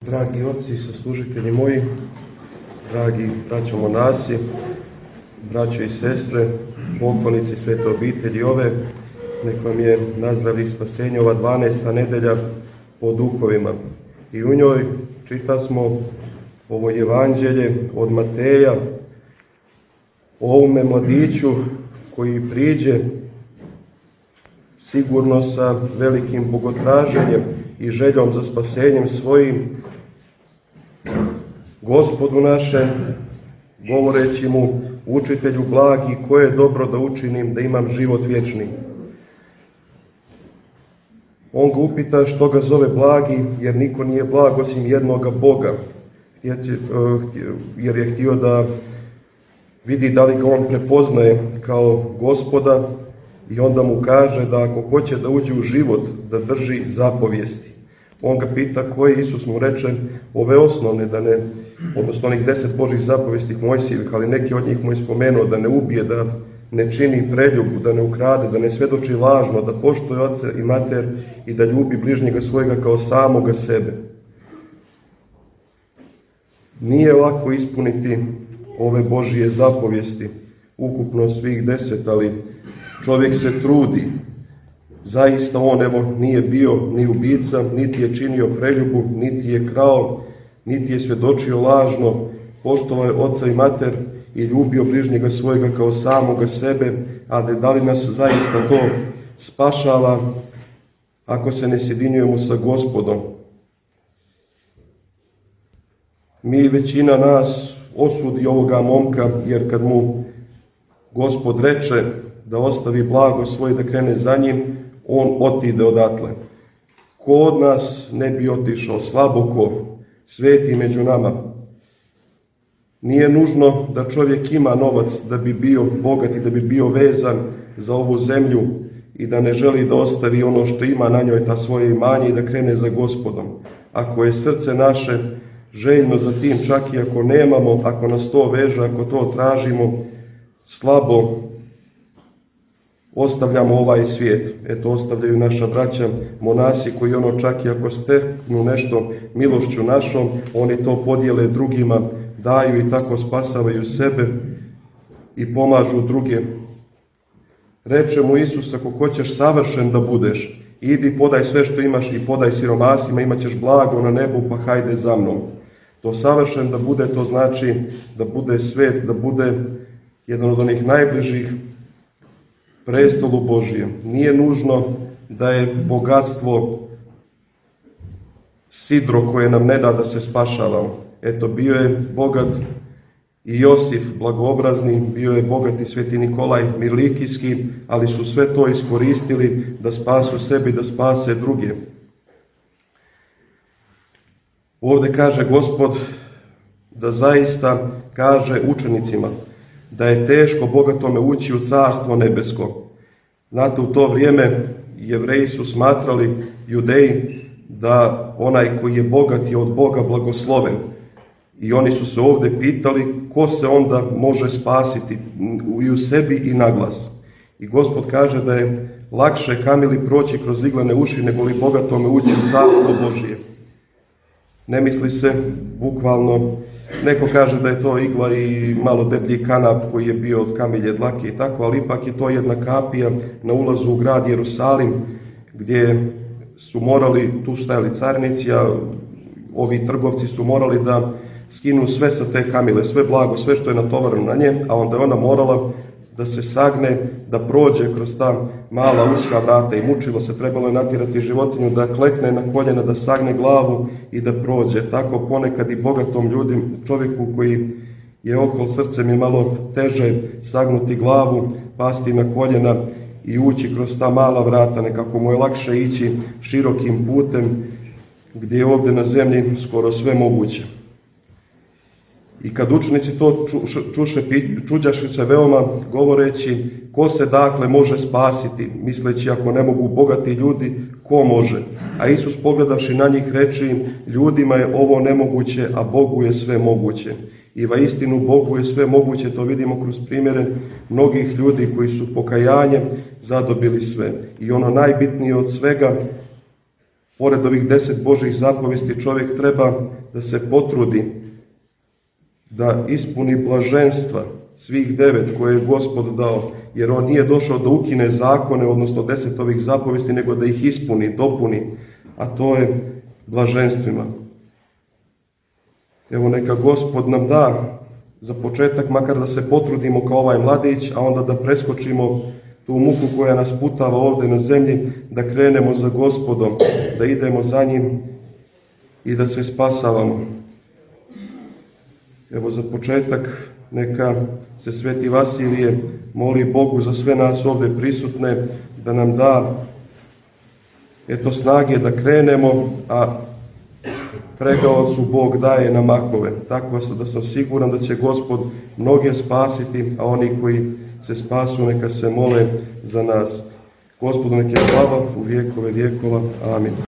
Dragi oci, saslužitelji moji, dragi braćo monasi, braćo i sestre, poklonici svete obitelji ove, nek vam je nazdravlje i spasenje ova 12. nedelja po duhovima. I u njoj čitasmo ovo evanđelje od Mateja, o ovome mladiću koji priđe sigurno sa velikim bogotraženjem i željom za spasenjem svojim Gospodu našem, govoreći mu: učitelju blagi, koje je dobro da učinim da imam život vječni. On ga upita što ga zove blagi, jer niko nije blag osim jednoga Boga, jer je htio da vidi da li ga on prepoznaje kao Gospoda, i onda mu kaže da ako hoće da uđe u život, da drži zapovijesti. On ga pita koje, Isus mu reče ove osnovne, odnosno onih 10 Božih zapovijesti Mojsijevih, ali neki od njih mu je spomenuo da ne ubije, da ne čini preljubu, da ne ukrade, da ne svedoči lažno, da poštuje oca i mater i da ljubi bližnjega svojega kao samoga sebe. Nije lako ispuniti ove Božije zapovijesti, ukupno svih 10, ali čovjek se trudi. Zaista on nije bio ni ubica, niti je činio preljubu, niti je krao, niti je svjedočio lažno, poštovao je oca i mater i ljubio bližnjega svojega kao samoga sebe, ali da li nas zaista to spašava ako se ne sjedinjujemo sa Gospodom? Mi, većina nas, osudi ovoga momka, jer kad mu Gospod reče da ostavi blago svoje da krene za njim, on otide odatle. Ko od nas ne bi otišao? Slabo ko, sveti među nama. Nije nužno da čovjek ima novac da bi bio bogat i da bi bio vezan za ovu zemlju i da ne želi da ostavi ono što ima na njoj, ta svoje imanje, i da krene za Gospodom. Ako je srce naše željno za tim, čak i ako nemamo, ako nas to veže, ako to tražimo, slabo ostavljamo ovaj svijet. Eto, ostavljaju naša braća monasi koji čak i ako steknu nešto milošću našom, oni to podijele drugima, daju i tako spasavaju sebe i pomažu druge. Reče mu Isus: ako hoćeš savršen da budeš, idi podaj sve što imaš i podaj siromasima, imat ćeš blago na nebu, pa hajde za mnom. To savršen da bude, to znači da bude svet, da bude jedan od onih najbližih prestolu Božijem. Nije nužno da je bogatstvo sidro koje nam ne da da se spašavamo. Eto, bio je bogat i Josif Blagoobrazni, bio je bogat i Sveti Nikolaj Mirlikijski, ali su sve to iskoristili da spasu sebi, da spase druge. Ovdje kaže Gospod da zaista kaže učenicima da je teško bogatome ući u carstvo nebesko. Znate, u to vrijeme Jevreji su smatrali, Judeji, da onaj koji je bogat je od Boga blagosloven. I oni su se ovdje pitali ko se onda može spasiti i u sebi i na glas. I Gospod kaže da je lakše kamili proći kroz iglene uši nego li bogatome ući u carstvo Božije. Ne misli se bukvalno. Neko kaže da je to igla i malo deblji kanap koji je bio od kamilje dlake i tako, ali ipak je to jedna kapija na ulazu u grad Jerusalim, gdje su morali, tu stajali carinici, a ovi trgovci su morali da skinu sve sa te kamile, sve blago, sve što je natovareno na nje, a onda je ona morala da se sagne, da prođe kroz ta mala uska vrata i mučilo se, trebalo je natjerati životinju da klekne na koljena, da sagne glavu i da prođe. Tako ponekad i bogatom čovjeku koji je okol srcem je malo teže sagnuti glavu, pasti na koljena i ući kroz ta mala vrata. Nekako mu je lakše ići širokim putem gdje je ovdje na zemlji skoro sve moguće. I kad učenici to čuše, čuđaše se veoma, govoreći ko se dakle može spasiti, misleći ako ne mogu bogati ljudi, ko može? A Isus pogledavši na njih reče im: ljudima je ovo nemoguće, a Bogu je sve moguće. I vaistinu Bogu je sve moguće, to vidimo kroz primjere mnogih ljudi koji su pokajanjem zadobili sve. I ono najbitnije od svega, pored ovih 10 Božih zapovesti, čovjek treba da se potrudi da ispuni blaženstva svih 9 koje je Gospod dao, jer on nije došao da ukine zakone, odnosno 10 ovih zapovesti, nego da ih ispuni, dopuni, a to je blaženstvima. Evo neka Gospod nam da za početak makar da se potrudimo kao ovaj mladić, a onda da preskočimo tu muku koja nas putava ovdje na zemlji, da krenemo za Gospodom, da idemo za njim i da se spasavamo. Evo za početak neka se Sveti Vasilije moli Bogu za sve nas ovdje prisutne, da nam da snage da krenemo, a pregaocu Bog daje na makove. Tako da sam siguran da će Gospod mnoge spasiti, a oni koji se spasu neka se mole za nas. Gospodu neka je slava u vjekove vjekova. Amin.